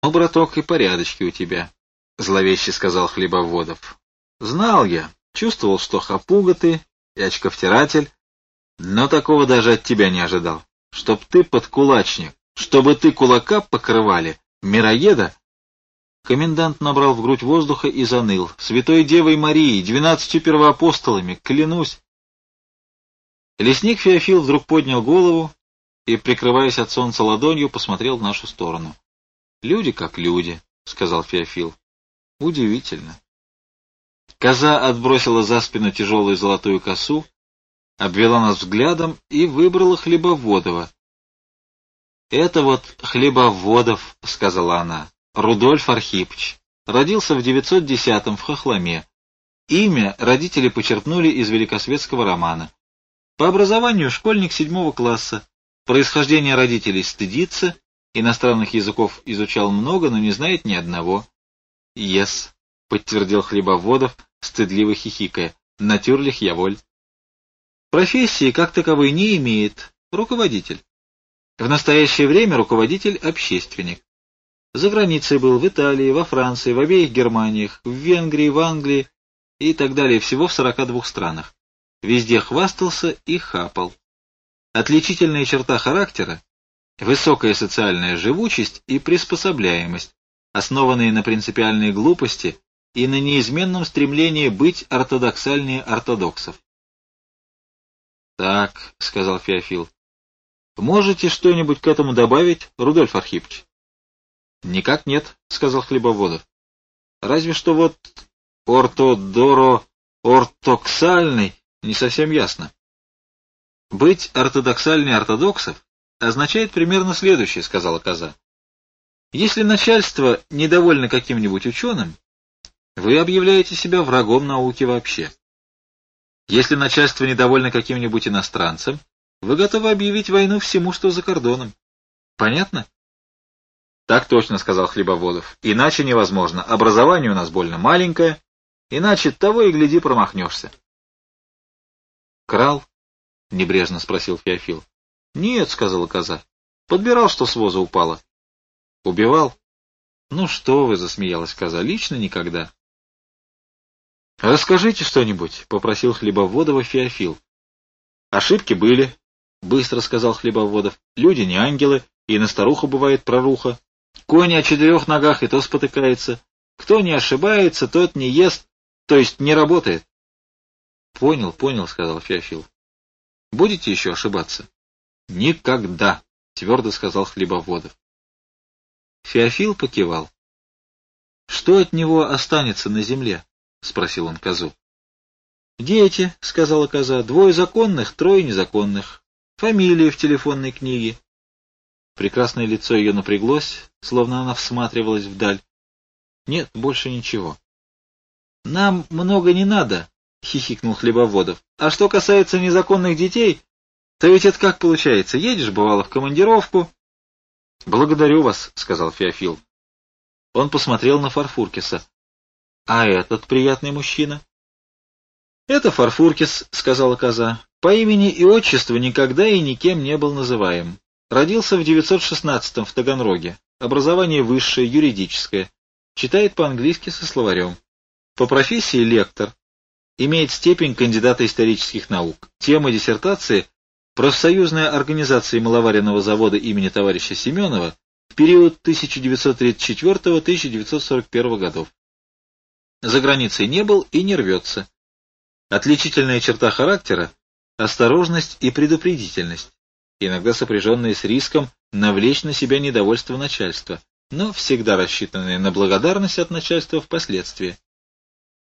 — Ну, браток, и порядочки у тебя, — зловеще сказал Хлебоводов. — Знал я, чувствовал, что хапуга ты и очковтиратель, но такого даже от тебя не ожидал. Чтоб ты подкулачник, чтобы ты кулака покрывали, мироеда. Комендант набрал в грудь воздуха и заныл. Святой Девой Марией, 12 первоапостолами, клянусь. Лесник Феофил вдруг поднял голову и, прикрываясь от солнца ладонью, посмотрел в нашу сторону. — Люди как люди, — сказал Феофил. — Удивительно. Коза отбросила за спину тяжелую золотую косу, обвела нас взглядом и выбрала Хлебоводова. — Это вот Хлебоводов, — сказала она, — Рудольф Архипыч. Родился в 910-м в Хохломе. Имя родители почерпнули из великосветского романа. По образованию школьник 7 класса. Происхождение родителей стыдится, иностранных языков изучал много, но не знает ни одного. — Yes, — подтвердил Хлебоводов, стыдливо хихикая, — натюрлих я воль. Профессии как таковой не имеет, руководитель. В настоящее время руководитель-общественник. За границей был в Италии, во Франции, в обеих Германиях, в Венгрии, в Англии и так далее, всего в 42 странах. Везде хвастался и хапал. Отличительная черта характера — высокая социальная живучесть и приспособляемость, основанные на принципиальной глупости и на неизменном стремлении быть ортодоксальнее ортодоксов. — Так, — сказал Феофил, — можете что-нибудь к этому добавить, Рудольф Архипыч? — Никак нет, — сказал Хлебоводов. — Разве что вот ортоксальный не совсем ясно. — Быть ортодоксальнее ортодоксов означает примерно следующее, — сказала Коза. Если начальство недовольно каким-нибудь ученым, вы объявляете себя врагом науки вообще. Если начальство недовольно каким-нибудь иностранцем, вы готовы объявить войну всему, что за кордоном. Понятно? — Так точно, — сказал Хлебоводов. — Иначе невозможно. Образование у нас больно маленькое, иначе того и гляди промахнешься. — Крал? — небрежно спросил Феофил. — Нет, — сказала Коза. — Подбирал, что с воза упало. — Убивал? — Ну что вы, — засмеялась Коза, — лично никогда. — Расскажите что-нибудь, — попросил Хлебоводова Феофил. — Ошибки были, — быстро сказал Хлебоводов. — Люди не ангелы, и на старуху бывает проруха. Конь о 4 ногах и то спотыкается. Кто не ошибается, тот не ест, то есть не работает. — Понял, — сказал Феофил. — Будете еще ошибаться? — Никогда, — твердо сказал Хлебоводов. Феофил покивал. — Что от него останется на земле? — спросил он Козу. — Дети, — сказала Коза, — 2 законных, 3 незаконных. Фамилии в телефонной книге. Прекрасное лицо ее напряглось, словно она всматривалась вдаль. — Нет, больше ничего. — Нам много не надо, — хихикнул Хлебоводов. — А что касается незаконных детей, то ведь это как получается? Едешь, бывало, в командировку. — Благодарю вас, — сказал Феофил. Он посмотрел на Фарфуркиса. — А этот приятный мужчина? — Это Фарфуркис, — сказала Коза. — По имени и отчеству никогда и никем не был называем. Родился в 916-м в Таганроге. Образование высшее, юридическое. Читает по-английски со словарем. По профессии лектор. Имеет степень кандидата исторических наук. Тема диссертации — профсоюзная организация маловаренного завода имени товарища Семенова в период 1934-1941 годов. За границей не был и не рвется. Отличительная черта характера — осторожность и предупредительность, иногда сопряженные с риском навлечь на себя недовольство начальства, но всегда рассчитанные на благодарность от начальства впоследствии.